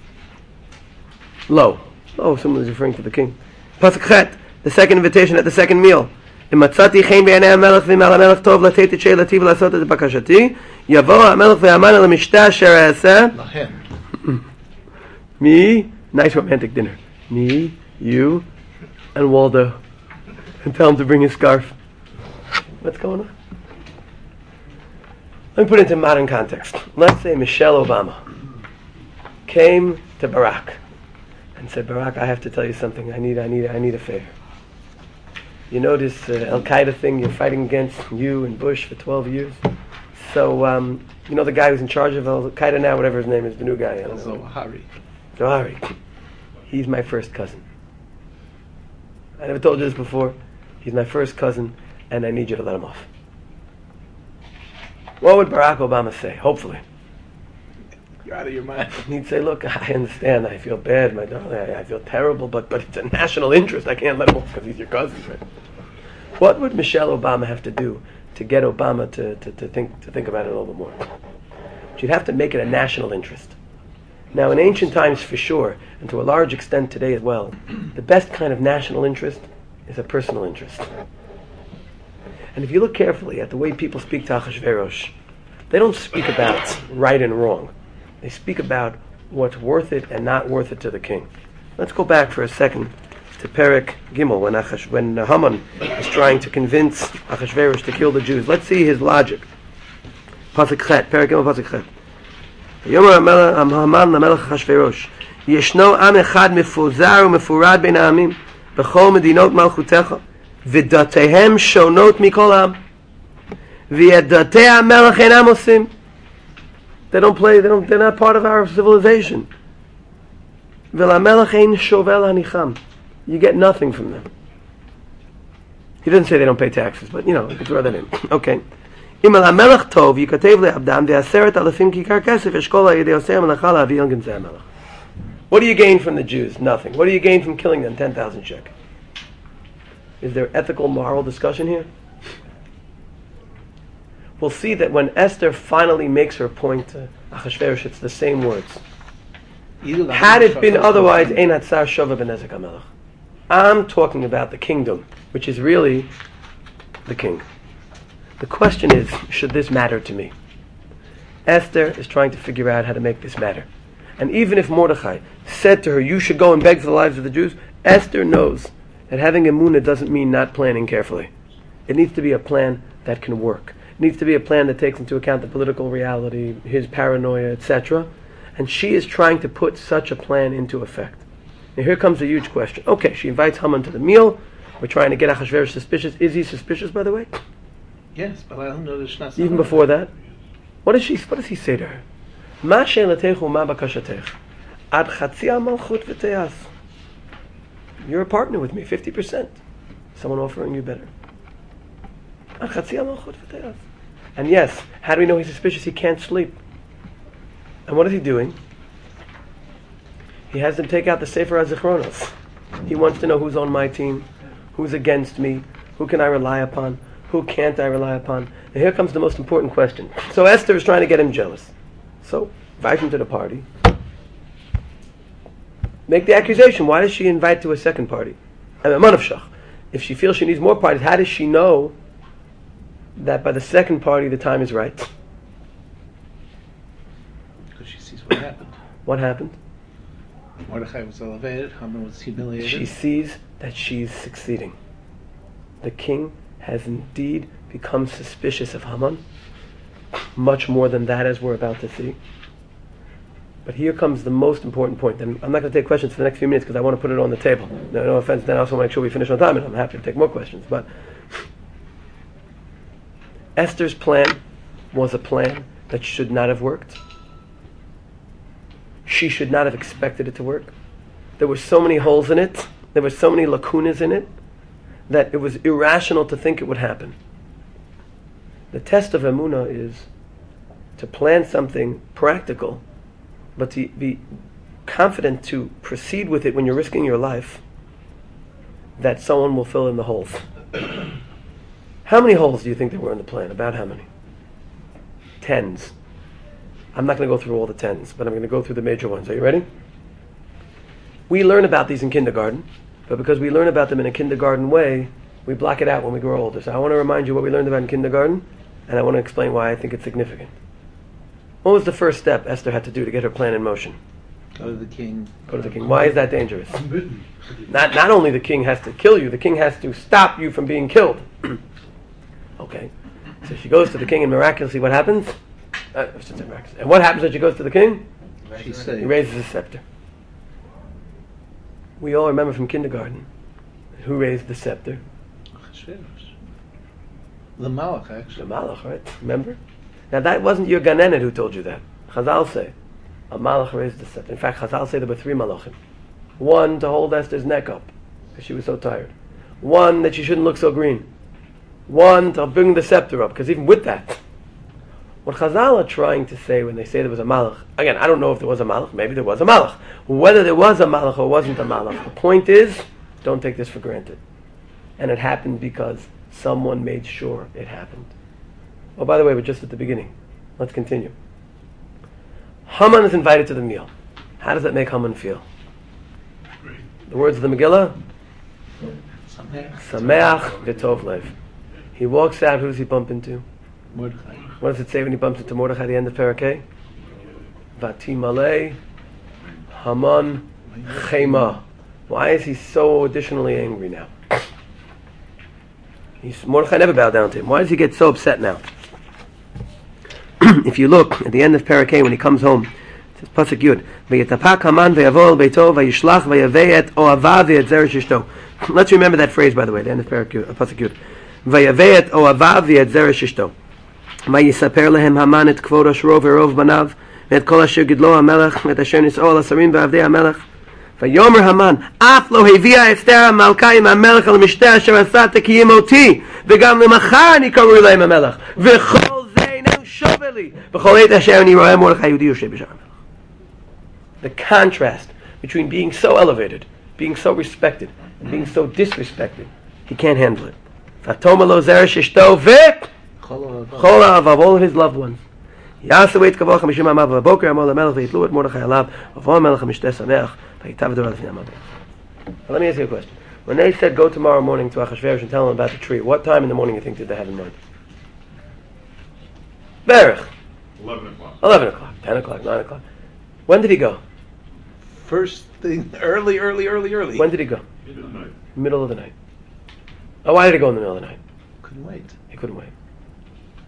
Lo. Oh, someone is referring to the king. Pasuk Chet, the second invitation at the second meal. Im Matzati Chen B'Yanei HaMelech v'Im al HaMelech Tov Lateit et Shei Lativ Lasot et Bakashati Yavo HaMelech v'Haman el HaMishteh Asher Aseh Lahem. Me, nice romantic dinner. Me, you, and Waldo. And tell him to bring his scarf. What's going on? Let me put it into modern context. Let's say Michelle Obama came to Barack and said, Barack, I have to tell you something. I need a favor. You know this Al Qaeda thing you're fighting against, you and Bush for 12 years? So, you know the guy who's in charge of Al Qaeda now, whatever his name is, the new guy. I don't know. Zohari. Zohari. He's my first cousin. I never told you this before. He's my first cousin, and I need you to let him off. What would Barack Obama say? Hopefully. You're out of your mind. He'd say, look, I understand. I feel bad, my darling. I feel terrible, but it's a national interest. I can't let him off because he's your cousin, right? What would Michelle Obama have to do to get Obama to think about it a little bit more? She'd have to make it a national interest. Now, in ancient times, for sure, and to a large extent today as well, the best kind of national interest is a personal interest. And if you look carefully at the way people speak to Achashverosh, they don't speak about right and wrong. They speak about what's worth it and not worth it to the king. Let's go back for a second to Perek Gimel, when Haman is trying to convince Achashverosh to kill the Jews. Let's see his logic. Pasuk Chet, Perek Gimel, Pasuk Chet. Yomer Haman למלך אחשוורוש, ישנו עם אחד מפוזר ומפורד בין העמים, בכל מדינות מלכותך, ודתיהם שונות מכל העם. ואת דתי המלך אינם עושים. They're not part of our civilization. ולמלך אין שובל הניחם. You get nothing from them. He doesn't say they don't pay taxes, but you throw that in. Okay. אם על המלך טוב, יכתב לעבדם, ו10,000 כיכר כסף, ישקול על ידי עושה המלאכה להביא אל גנזי המלך. What do you gain from the Jews? Nothing. What do you gain from killing them? 10,000 shekel. Is there ethical, moral discussion here? We'll see that when Esther finally makes her point to Achashverosh, it's the same words. Had it been otherwise, Ein Hatzar Shova B'Nezek HaMelech. I'm talking about the kingdom, which is really the king. The question is, should this matter to me? Esther is trying to figure out how to make this matter. And even if Mordechai said to her, you should go and beg for the lives of the Jews, Esther knows that having emunah doesn't mean not planning carefully. It needs to be a plan that can work. It needs to be a plan that takes into account the political reality, his paranoia, etc. And she is trying to put such a plan into effect. Now here comes a huge question. Okay, she invites Haman to the meal. We're trying to get Achashverosh suspicious. Is he suspicious, by the way? Yes, but I don't know the Shnas. Even before that? What does he say to her? Ma she'elatechu ma bakashatech. Ad chatzi malchut v'teyas. You're a partner with me, 50%. Someone offering you better. Ad chatzi malchut v'teyas. And yes, how do we know he's suspicious? He can't sleep. And what is he doing? He has them take out the Sefer HaZichronos. He wants to know who's on my team, who's against me, who can I rely upon, who can't I rely upon. And here comes the most important question. So Esther is trying to get him jealous. So, invite him to the party. Make the accusation. Why does she invite to a second party? If she feels she needs more parties, how does she know that by the second party the time is right? Because she sees what happened. What happened? Mordechai was elevated, Haman was humiliated. She sees that she's succeeding. The king has indeed become suspicious of Haman, much more than that, as we're about to see. But here comes the most important point. And I'm not going to take questions for the next few minutes because I want to put it on the table. No offense, then I also want to make sure we finish on time, and I'm happy to take more questions. But Esther's plan was a plan that should not have worked. She should not have expected it to work. There were so many holes in it, there were so many lacunas in it, that it was irrational to think it would happen. The test of Emunah is to plan something practical, but to be confident to proceed with it when you're risking your life, that someone will fill in the holes. How many holes do you think there were in the plan? About how many? Tens. I'm not going to go through all the tens, but I'm going to go through the major ones. Are you ready? We learn about these in kindergarten, but because we learn about them in a kindergarten way, we block it out when we grow older. So I want to remind you what we learned about in kindergarten, and I want to explain why I think it's significant. What was the first step Esther had to do to get her plan in motion? Go to the king. Go to the king. Why is that dangerous? Not only the king has to kill you, the king has to stop you from being killed. Okay. So she goes to the king, and miraculously what happens? And what happens when she goes to the king? She said, He raises his scepter. We all remember from kindergarten who raised the scepter. The Malach, actually. The Malach, right? Remember? Now that wasn't your Ganenet who told you that. Chazal say a Malach raised the scepter. In fact, Chazal say there were 3 Malachim. One to hold Esther's neck up because she was so tired. One that she shouldn't look so green. One to bring the scepter up because even with that, what Chazal are trying to say when they say there was a Malach, again, I don't know if there was a Malach, maybe there was a Malach. Whether there was a Malach or wasn't a Malach, the point is, don't take this for granted. And it happened because someone made sure it happened. Oh, by the way, we're just at the beginning. Let's continue. Haman is invited to the meal. How does that make Haman feel? The words of the Megillah? Sameach v'tov lev. He walks out, who does he bump into? Mordechai. What does it say when he bumps into Mordechai at the end of Parakeh? Vatimale Haman Chema. Why is he so additionally angry now? Mordechai never bowed down to him. Why does he get so upset now? If you look at the end of Parakeh when he comes home, it says Pasuk Yud. V'yetapak Haman v'yavo el beito v'yishlach v'yavei et oavav v'et zeresh ishto. Let's remember that phrase, by the way, the end of Pasuk Yud. V'yavei et oavav v'et zeresh ishto. ויספר להם המן את כבוד אשרו ורוב בניו ואת כל אשר גדלו המלך ואת אשר נישאו על השרים ועבדי המלך ויאמר המן אף לא הביאה אסתר המלכה עם המלך על המשתה אשר עשה תקיים אותי וגם למחר אני קרוי להם המלך וכל זה איננו שווה לי בכל עת אשר אני רואה מרדכי יהודי יושב בשער המלך. The contrast between being so elevated, being so respected, and being so disrespected, he can't handle it. ותאמר לו זרש אשתו Chola of all of his loved ones. Let me ask you a question. When they said go tomorrow morning to Achashverosh and tell him about the tree, what time in the morning you think did they have in mind? Berech. 11 o'clock. 11 o'clock, 10 o'clock, 9 o'clock. When did he go? First thing, early. When did he go? Midnight. Middle of the night. Oh, why did he go in the middle of the night? Couldn't wait. He couldn't wait.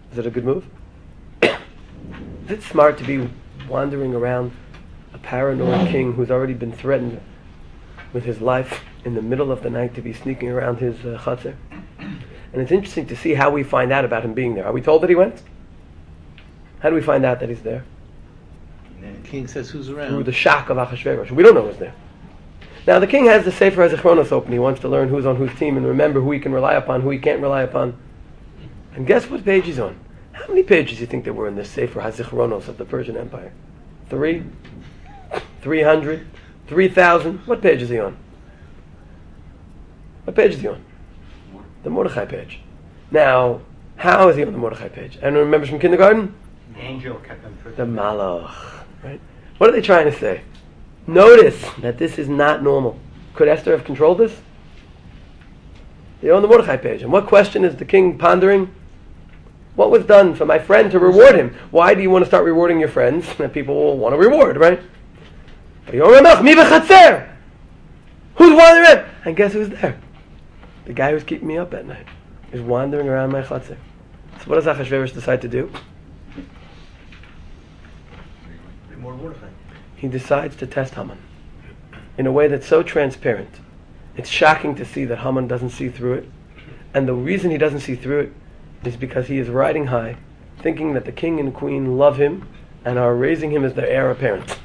Is it a good move? Is it smart to be wandering around a paranoid king who's already been threatened with his life in the middle of the night to be sneaking around his chutzner? And it's interesting to see how we find out about him being there. Are we told that he went? How do we find out that he's there? The king says, who's Through around? the shock of Achashverosh. We don't know who's there. Now the king has the Sefer HaZichronos open. He wants to learn who's on whose team and remember who he can rely upon, who he can't rely upon. And guess what page he's on? How many pages do you think there were in this Sefer HaZichronos of the Persian Empire? 3? 300? 3,000? What page is he on? What page is he on? The Mordechai page. Now, how is he on the Mordechai page? Anyone remembers from kindergarten? The angel kept them The Malach. Right? What are they trying to say? Notice that this is not normal. Could Esther have controlled this? They're on the Mordechai page. And what question is the king pondering? What was done for my friend to reward him? Why do you want to start rewarding your friends? That people will want to reward, right? Who's wandering? And guess who's there? The guy who's keeping me up at night is wandering around my chutzner. So what does Achashverosh decide to do? He decides to test Haman in a way that's so transparent. It's shocking to see that Haman doesn't see through it. And the reason he doesn't see through it is because he is riding high, thinking that the king and queen love him and are raising him as their heir apparent.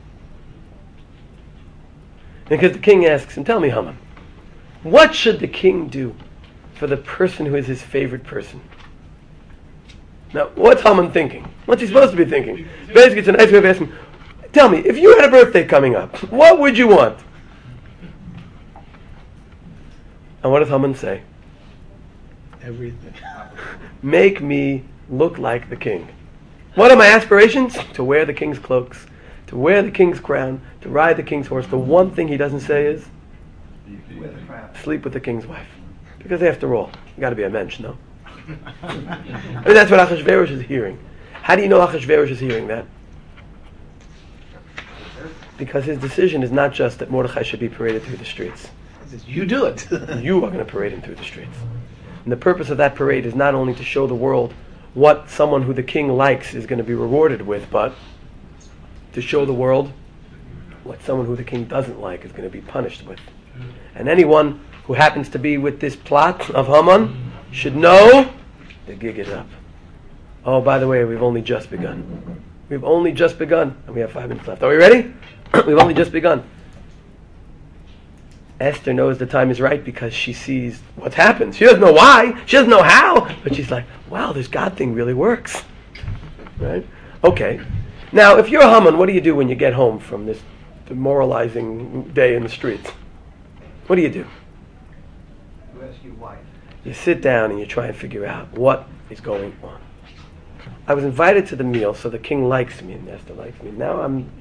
Because the king asks him, tell me, Haman, what should the king do for the person who is his favorite person? Now, what's Haman thinking? What's he supposed to be thinking? Basically, it's a nice way of asking, tell me, if you had a birthday coming up, what would you want? And what does Haman say? Everything. Make me look like the king. What are my aspirations? To wear the king's cloaks, to wear the king's crown, to ride the king's horse. The one thing he doesn't say is sleep with the king's wife. Because after all, you got to be a mensch, no? I mean, that's what Achashverosh is hearing. How do you know Achashverosh is hearing that? Because his decision is not just that Mordechai should be paraded through the streets. He says, you do it. You are going to parade him through the streets. And the purpose of that parade is not only to show the world what someone who the king likes is going to be rewarded with, but to show the world what someone who the king doesn't like is going to be punished with. And anyone who happens to be with this plot of Haman should know the gig is up. Oh, by the way, we've only just begun. We've only just begun, and we have 5 minutes left. Are we ready? We've only just begun. Esther knows the time is right because she sees what's happened. She doesn't know why. She doesn't know how. But she's like, wow, this God thing really works. Right? Okay. Now, if you're Haman, what do you do when you get home from this demoralizing day in the streets? What do? You ask your wife. You sit down and you try and figure out what is going on. I was invited to the meal, so the king likes me and Esther likes me. Now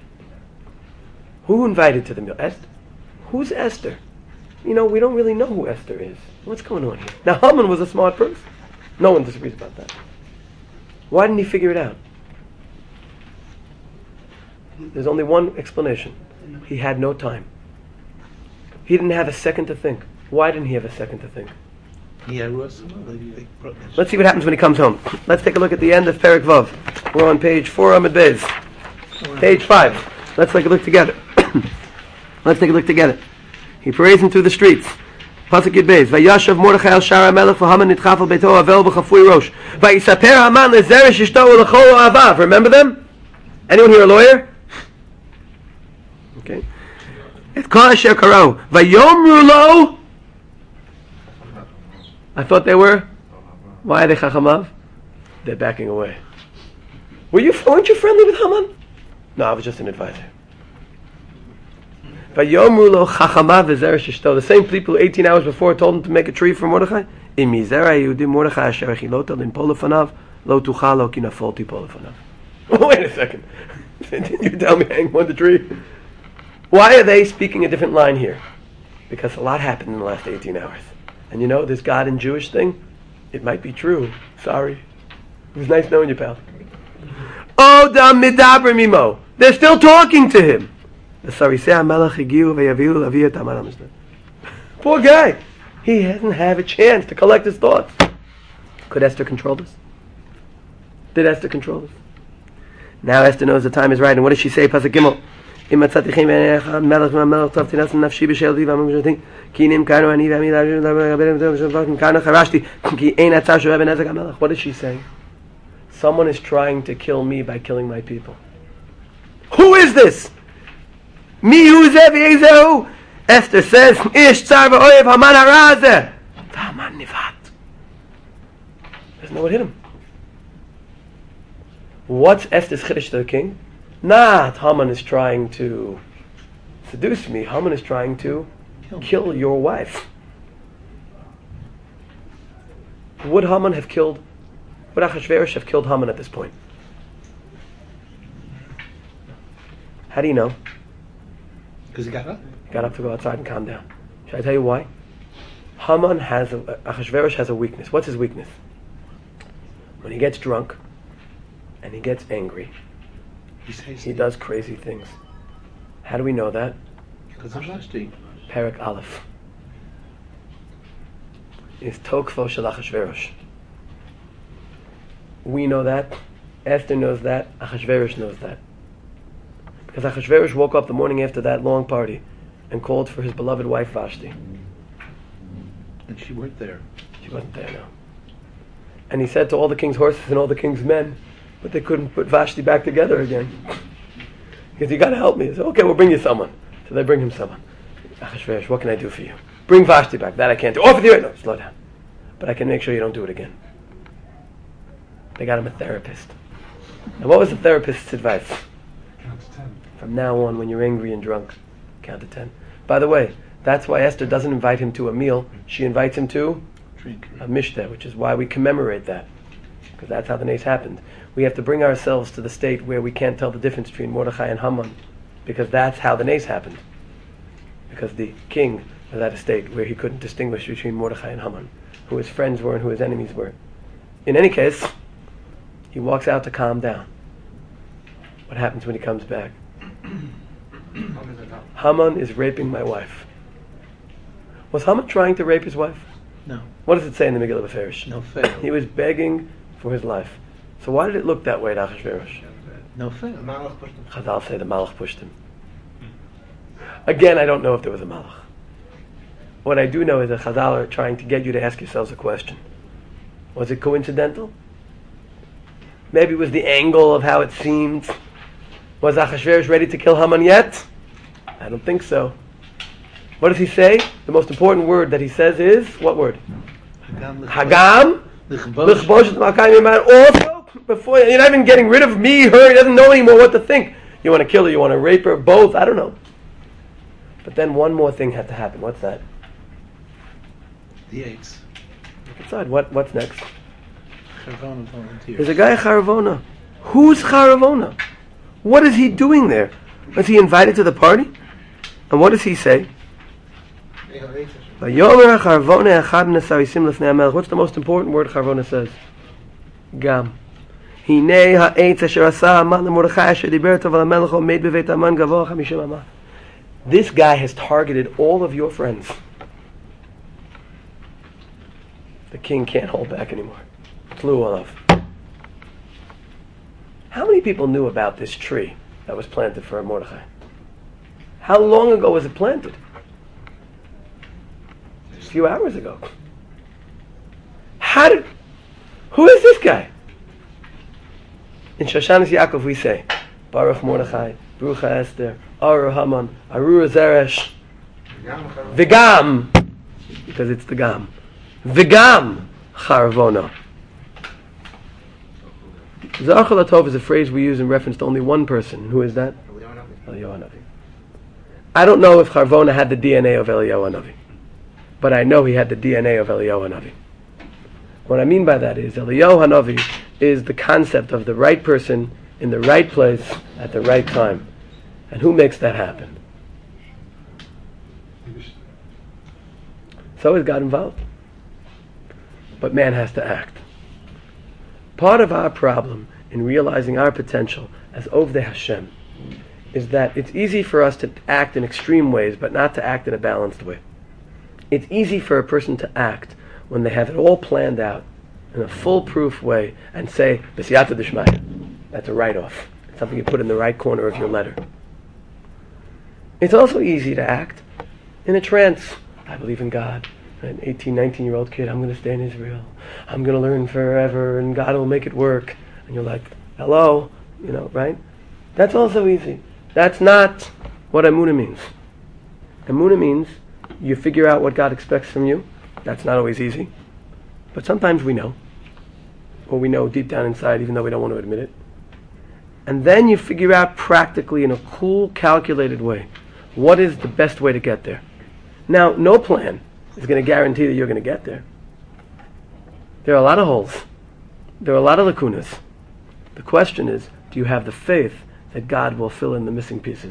who invited to the meal? Esther? Who's Esther? We don't really know who Esther is. What's going on here? Now, Haman was a smart person. No one disagrees about that. Why didn't he figure it out? There's only one explanation. He had no time. He didn't have a second to think. Why didn't he have a second to think? Let's see what happens when he comes home. Let's take a look at the end of Perek Vav. We're on page 4 Amud Beis. Page 5. Let's take a look together. Let's take a look together. He parades him through the streets. Pasuk Yud Beis. Vayashav Mordechai al Shara Melech v'Haman nitchaf al beito avel b'chafui rosh. Vayisaper Haman lezeresh ishto u'lechol avav. Remember them? Anyone here a lawyer? Okay. Et kol asher karo. Vayomru lo. I thought they were. Why are they chachamav? They're backing away. Weren't you friendly with Haman? No, I was just an advisor. The same people who 18 hours before told him to make a tree for Mordechai. Wait a second. Didn't you tell me hang on the tree? Why are they speaking a different line here? Because a lot happened in the last 18 hours. And this God and Jewish thing, it might be true. Sorry. It was nice knowing you, pal. They're still talking to him. Poor guy. He hasn't had a chance to collect his thoughts. Could Esther control this? Did Esther control this? Now Esther knows the time is right. And what does she say? Pasuk Gimel. Im מצאתי חן בעיניך מלך מהמלך טוב תנס נפשי בשאלתי ואמרתי כי נמכרנו אני ועמי נמכרנו חרשתי כי אין עצה שווה בנזק המלך. What is she saying? Someone is trying to kill me by killing my people. Who is this? מי הוא זה ואיזה הוא? Esther says איש צר ואוהב המן הרע הזה והמן נבהת. Doesn't know what hit him. What's Esther's chiddush to the king? Not Haman is trying to seduce me. Haman is trying to kill your wife. Would Haman have killed? Would Achashverosh have killed Haman at this point? How do you know? Because he got up. He got up to go outside and calm down. Should I tell you why? Achashverosh has a weakness. What's his weakness? When he gets drunk and he gets angry, he does crazy things. How do we know that? Because of Vashti. Perek Aleph is Tokfo Shel Achashverosh. We know that. Esther knows that. Achashverosh knows that. Because Achashverosh woke up the morning after that long party and called for his beloved wife Vashti. And she weren't there. She wasn't there, no. And he said to all the king's horses and all the king's men, but they couldn't put Vashti back together again. Because you got to help me. He said, okay, we'll bring you someone. So they bring him someone. Achashverosh, what can I do for you? Bring Vashti back. That I can't do. Off with you. No, slow down. But I can make sure you don't do it again. They got him a therapist. And what was the therapist's advice? Count to 10. From now on, when you're angry and drunk, count to 10. By the way, that's why Esther doesn't invite him to a meal. She invites him to Drink. a mishteh, which is why we commemorate that. Because that's how the nace happened. We have to bring ourselves to the state where we can't tell the difference between Mordechai and Haman, because that's how the nace happened. Because the king was at a state where he couldn't distinguish between Mordechai and Haman, who his friends were and who his enemies were. In any case, he walks out to calm down. What happens when he comes back? Haman is raping my wife. Was Haman trying to rape his wife? No. What does it say in the Megillah Beferish? No fail. He was begging for his life. So why did it look that way to Achashverosh? No fail. Chazal say the Malach pushed him. Again, I don't know if there was a Malach. What I do know is that Chazal are trying to get you to ask yourselves a question. Was it coincidental? Maybe it was the angle of how it seemed. Was Achashverosh ready to kill Haman yet? I don't think so. What does he say? The most important word that he says is, what word? Hagam. Also, before you're not even getting rid of me, her, he doesn't know anymore what to think. You want to kill her, you want to rape her, both, I don't know. But then one more thing had to happen. What's that? The eights. Inside, what's next? Charvona volunteers. There's a guy Charavona. Who's Charavona? What is he doing there? Was he invited to the party? And what does he say? What's the most important word Charavona says? Gam. This guy has targeted all of your friends. The king can't hold back anymore. Flew all off. How many people knew about this tree that was planted for Mordechai? How long ago was it planted? A few hours ago. Who is this guy? In Shoshanas Yaakov we say, Baruch Mordechai, Baruch Esther, Aru Haman, Arura Zeresh, Vigam, because it's the Gam. Vigam Charavona. Zachar Latov is a phrase we use in reference to only one person. Who is that? Eliyahu Hanavi. I don't know if Charvona had the DNA of Eliyahu Hanavi, but I know he had the DNA of Eliyahu Hanavi. What I mean by that is Eliyahu Hanavi is the concept of the right person in the right place at the right time. And who makes that happen? So is God involved. But man has to act. Part of our problem in realizing our potential as Ovdei Hashem is that it's easy for us to act in extreme ways, but not to act in a balanced way. It's easy for a person to act when they have it all planned out in a foolproof way and say, B'siyata d'shmaya. That's a write-off. It's something you put in the right corner of your letter. It's also easy to act in a trance. I believe in God. An 18, 19-year-old kid, I'm going to stay in Israel. I'm going to learn forever, and God will make it work. And you're like, hello, right? That's also easy. That's not what Emunah means. Emunah means you figure out what God expects from you. That's not always easy. But sometimes we know. Or we know deep down inside, even though we don't want to admit it. And then you figure out practically in a cool, calculated way, what is the best way to get there. Now, no plan is going to guarantee that you're going to get there. There are a lot of holes. There are a lot of lacunas. The question is, do you have the faith that God will fill in the missing pieces?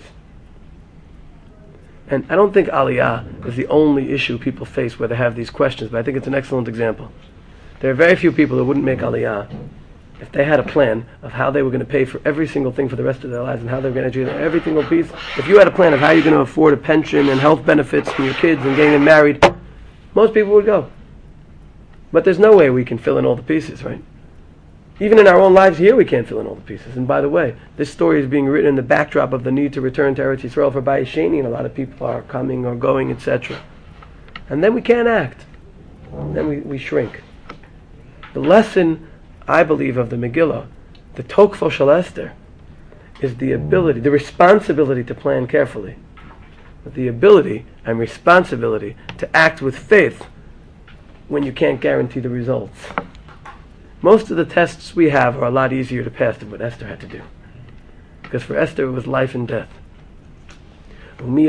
And I don't think Aliyah is the only issue people face where they have these questions, but I think it's an excellent example. There are very few people who wouldn't make Aliyah if they had a plan of how they were going to pay for every single thing for the rest of their lives and how they were going to do every single piece. If you had a plan of how you're going to afford a pension and health benefits for your kids and getting them married, most people would go. But there's no way we can fill in all the pieces, right? Even in our own lives here, we can't fill in all the pieces. And by the way, this story is being written in the backdrop of the need to return to Eretz Yisrael for Bayis Sheni, and a lot of people are coming or going, etc. And then we can't act. Then we shrink. The lesson, I believe, of the Megillah, the Tokfo Shel Esther, is the ability, the responsibility to plan carefully. But the ability and responsibility to act with faith when you can't guarantee the results. Most of the tests we have are a lot easier to pass than what Esther had to do. Because for Esther it was life and death. We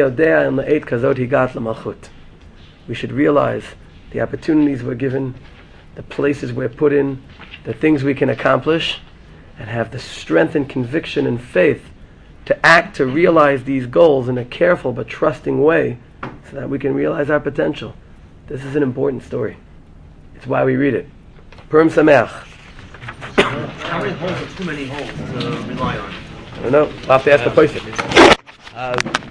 should realize the opportunities we're given, the places we're put in, the things we can accomplish, and have the strength and conviction and faith to act to realize these goals in a careful but trusting way so that we can realize our potential. This is an important story. It's why we read it. Purim Sameach. How many holes are too many holes to rely on? I don't know. I'll have to ask the person.